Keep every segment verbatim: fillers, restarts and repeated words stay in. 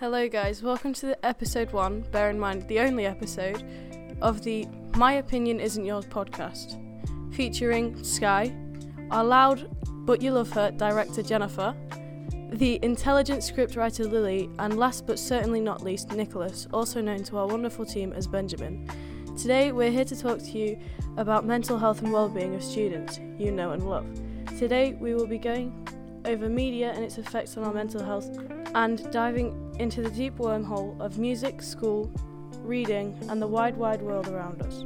Hello guys, welcome to the episode one, bear in mind the only episode, of the My Opinion Isn't Yours podcast, featuring Sky, our loud but you love her director Jennifer, the intelligent scriptwriter Lily, and last but certainly not least Nicholas, also known to our wonderful team as Benjamin. Today we're here to talk to you about mental health and well-being of students you know and love. Today we will be going over media and its effects on our mental health and diving into the deep wormhole of music, school, reading and the wide wide world around us.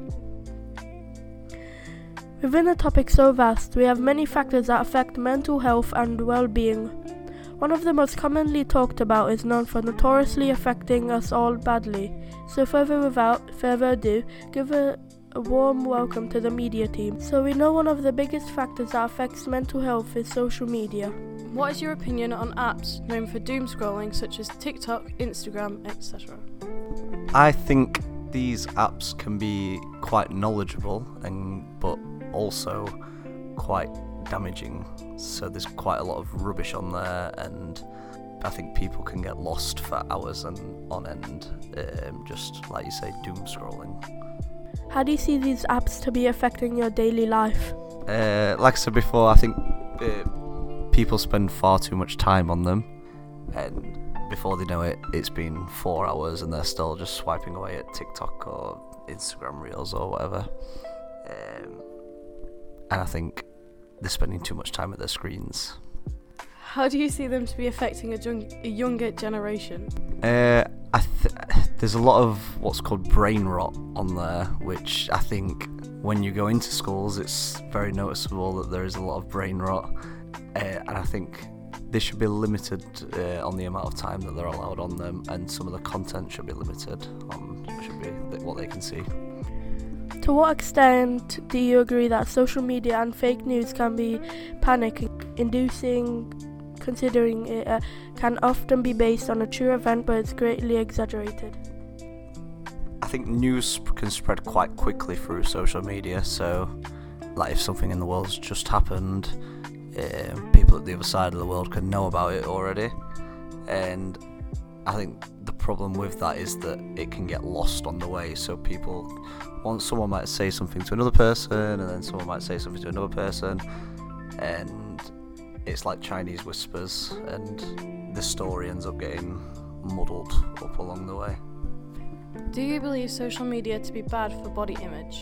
Within a topic so vast, we have many factors that affect mental health and well-being. One of the most commonly talked about is known for notoriously affecting us all badly. So further without further ado, give a, a warm welcome to the media team. So we know one of the biggest factors that affects mental health is social media. What is your opinion on apps known for doom scrolling such as TikTok, Instagram, et cetera? I think these apps can be quite knowledgeable and but also quite damaging. So there's quite a lot of rubbish on there, and I think people can get lost for hours and on end, um, just like you say, doom scrolling. How do you see these apps to be affecting your daily life? Uh, like I said before, I think uh, people spend far too much time on them, and before they know it, it's been four hours and they're still just swiping away at TikTok or Instagram Reels or whatever. Um, and I think they're spending too much time at their screens. How do you see them to be affecting a, jung- a younger generation? Uh, I th- there's a lot of what's called brain rot on there, which I think when you go into schools, it's very noticeable that there is a lot of brain rot. Uh, and I think they should be limited uh, on the amount of time that they're allowed on them, and some of the content should be limited on should be what they can see. To what extent do you agree that social media and fake news can be panic-inducing, considering it uh, can often be based on a true event but it's greatly exaggerated? I think news can spread quite quickly through social media, so like if something in the world's just happened, um, people at the other side of the world can know about it already, and I think the problem with that is that it can get lost on the way. So people, once someone might say something to another person, and then someone might say something to another person, and it's like Chinese whispers, and the story ends up getting muddled up along the way. Do you believe social media to be bad for body image?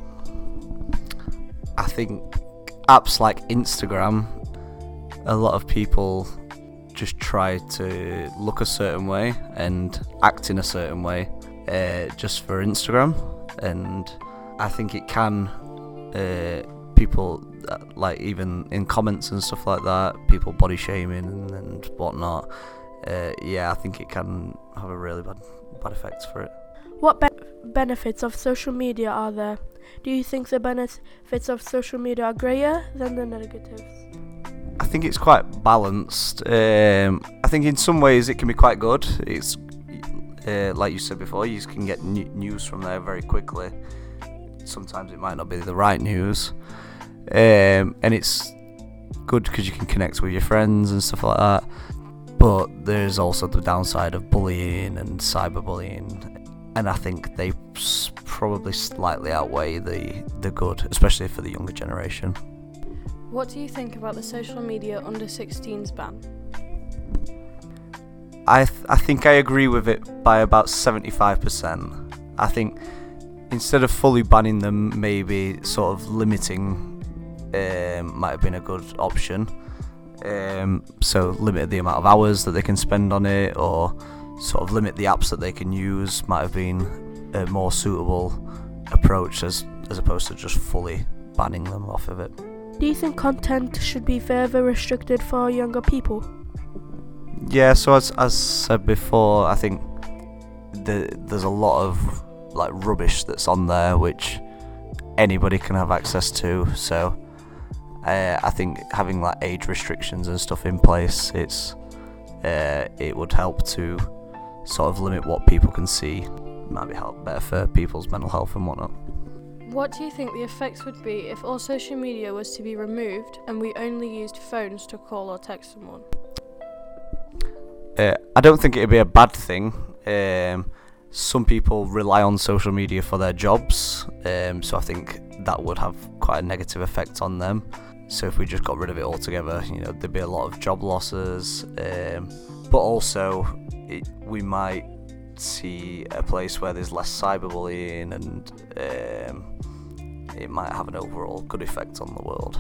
I think apps like Instagram, a lot of people just try to look a certain way and act in a certain way uh, just for Instagram, and I think it can uh, people uh, like even in comments and stuff like that, people body shaming and, and whatnot. Uh, yeah, I think it can have a really bad bad effect for it. What be- benefits of social media are there? Do you think the benefits of social media are greater than the negatives? I think it's quite balanced. Um, I think in some ways it can be quite good. It's uh, like you said before, you can get n- news from there very quickly. Sometimes it might not be the right news, um, and it's good because you can connect with your friends and stuff like that. But there's also the downside of bullying and cyberbullying, and I think they s- probably slightly outweigh the the good, especially for the younger generation. What do you think about the social media under sixteens ban? I th- I think I agree with it by about seventy-five percent. I think instead of fully banning them, maybe sort of limiting um, might have been a good option. Um, so limit the amount of hours that they can spend on it, or sort of limit the apps that they can use might have been a more suitable approach as, as opposed to just fully banning them off of it. Do you think content should be further restricted for younger people? Yeah, so as as said before, I think the, there's a lot of like rubbish that's on there which anybody can have access to. So uh, I think having like age restrictions and stuff in place, it's uh, it would help to sort of limit what people can see. Might be help better for people's mental health and whatnot. What do you think the effects would be if all social media was to be removed and we only used phones to call or text someone? Uh, I don't think it'd be a bad thing. Um, some people rely on social media for their jobs, um, so I think that would have quite a negative effect on them. So if we just got rid of it altogether, you know, there'd be a lot of job losses, um, but also it, we might see a place where there's less cyberbullying, and um, it might have an overall good effect on the world.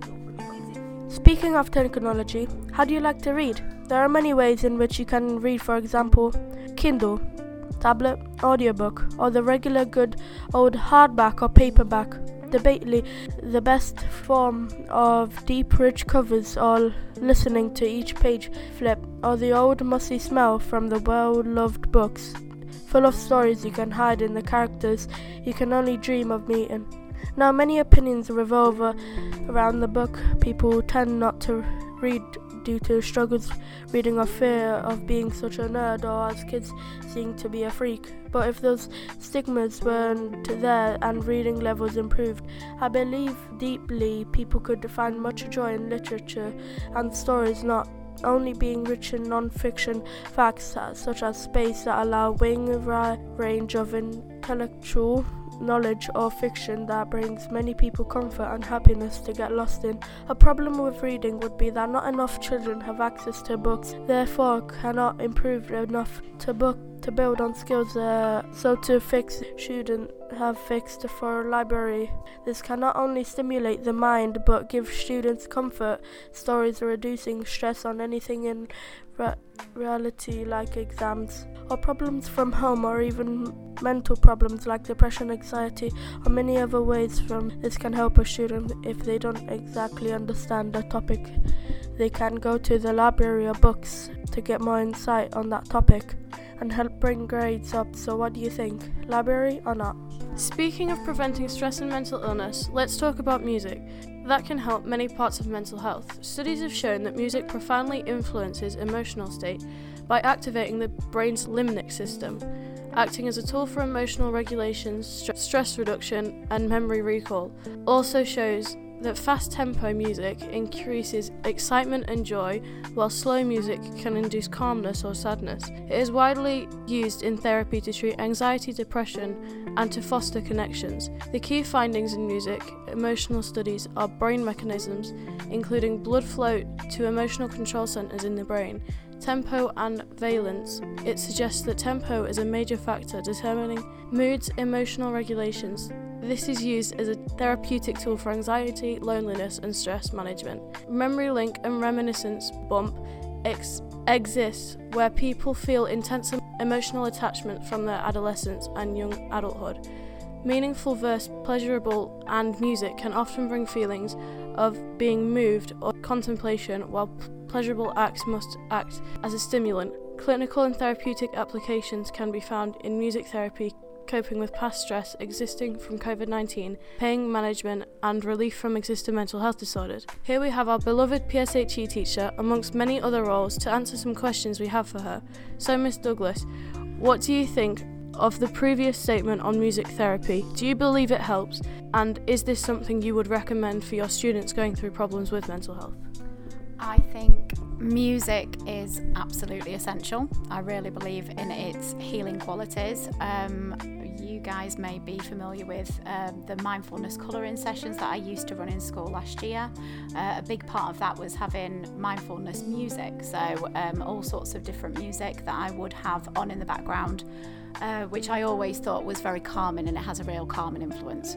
Speaking of technology, how do you like to read? There are many ways in which you can read, for example, Kindle, tablet, audiobook, or the regular good old hardback or paperback. Debatedly, the best form of deep, rich covers, or listening to each page flip, or the old musty smell from the well-loved books, full of stories you can hide in the characters you can only dream of meeting. Now, many opinions revolve around the book. People tend not to read due to struggles reading or fear of being such a nerd, or as kids seeing to be a freak. But if those stigmas weren't there and reading levels improved, I believe deeply people could find much joy in literature and stories, not only being rich in non-fiction facts such as space that allow wing range of intellectual knowledge, or fiction that brings many people comfort and happiness to get lost in. A problem with reading would be that not enough children have access to books, therefore cannot improve enough to book to build on skills. Uh, so to fix shouldn't have fixed for a library. This can not only stimulate the mind but give students comfort. Stories reducing stress on anything in re- reality like exams or problems from home, or even mental problems like depression, anxiety, or many other ways. From this can help a student if they don't exactly understand the topic. They can go to the library or books to get more insight on that topic and help bring grades up. So what do you think? Library or not? Speaking of preventing stress and mental illness, let's talk about music. That can help many parts of mental health. Studies have shown that music profoundly influences emotional state by activating the brain's limbic system, acting as a tool for emotional regulation, st- stress reduction, and memory recall. Also shows that fast tempo music increases excitement and joy, while slow music can induce calmness or sadness. It is widely used in therapy to treat anxiety, depression, and to foster connections. The key findings in music emotional studies are brain mechanisms, including blood flow to emotional control centers in the brain, tempo and valence. It suggests that tempo is a major factor determining moods, emotional regulations. This is used as a therapeutic tool for anxiety, loneliness, and stress management. Memory link and reminiscence bump ex- exists where people feel intense emotional attachment from their adolescence and young adulthood. Meaningful verse, pleasurable, and music can often bring feelings of being moved or contemplation, while pleasurable acts must act as a stimulant. Clinical and therapeutic applications can be found in music therapy, coping with past stress existing from covid nineteen, pain management, and relief from existing mental health disorders. Here we have our beloved P S H E teacher, amongst many other roles, to answer some questions we have for her. So, Miss Douglas, what do you think of the previous statement on music therapy? Do you believe it helps? And is this something you would recommend for your students going through problems with mental health? I think music is absolutely essential. I really believe in its healing qualities. Um, you guys may be familiar with um, the mindfulness colouring sessions that I used to run in school last year. Uh, a big part of that was having mindfulness music, so um, all sorts of different music that I would have on in the background, uh, which I always thought was very calming, and it has a real calming influence.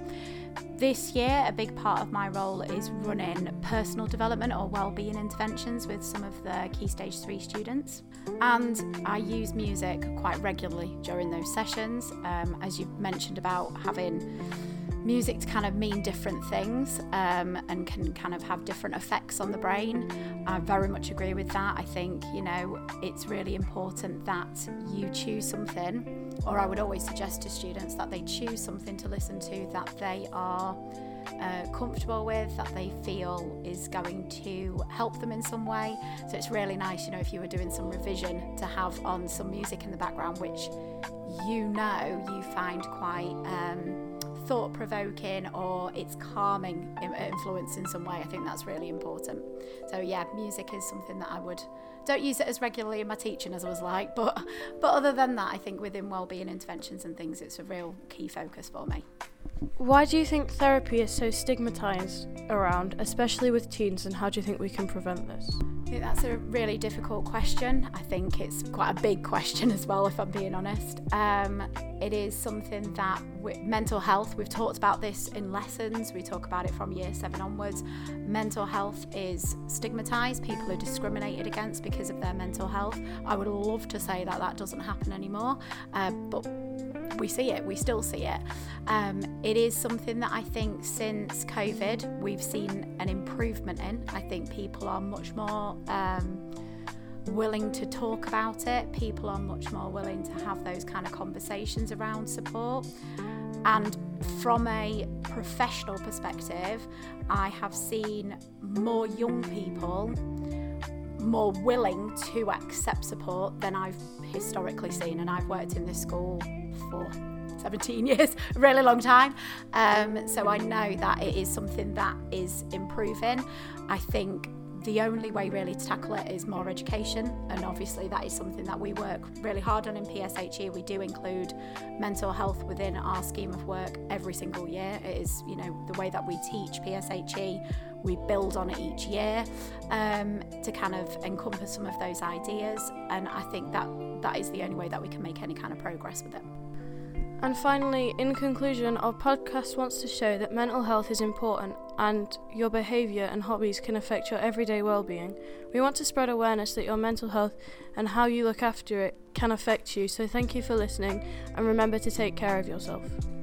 This year, a big part of my role is running personal development or wellbeing interventions with some of the Key Stage three students. And I use music quite regularly during those sessions. Um, as you mentioned about having music to kind of mean different things um, and can kind of have different effects on the brain. I very much agree with that. I think, you know, it's really important that you choose something, or I would always suggest to students that they choose something to listen to that they are uh, comfortable with, that they feel is going to help them in some way. So it's really nice, you know, if you were doing some revision, to have on some music in the background which you know you find quite um, thought-provoking or it's calming influence in some way. I think that's really important. So yeah, music is something that I would, don't use it as regularly in my teaching as I was like, but but other than that, I think within wellbeing interventions and things, it's a real key focus for me. Why do you think therapy is so stigmatised around, especially with teens, and how do you think we can prevent this? I think that's a really difficult question. I think it's quite a big question as well, if I'm being honest. Um, it is something that with mental health, we've talked about this in lessons, we talk about it from year seven onwards. Mental health is stigmatised, people are discriminated against because of their mental health. I would love to say that that doesn't happen anymore, uh, but we see it, we still see it. Um, it is something that I think since COVID we've seen an improvement in. I think people are much more um, willing to talk about it. People are much more willing to have those kind of conversations around support. And from a professional perspective, I have seen more young people more willing to accept support than I've historically seen, and I've worked in this school for seventeen years, a really long time, um, so I know that it is something that is improving. I think the only way really to tackle it is more education, and obviously that is something that we work really hard on in P S H E. We do include mental health within our scheme of work every single year. It is, you know, the way that we teach P S H E, we build on it each year um, to kind of encompass some of those ideas, and I think that that is the only way that we can make any kind of progress with it. And finally, in conclusion, our podcast wants to show that mental health is important and your behaviour and hobbies can affect your everyday well-being. We want to spread awareness that your mental health and how you look after it can affect you, so thank you for listening and remember to take care of yourself.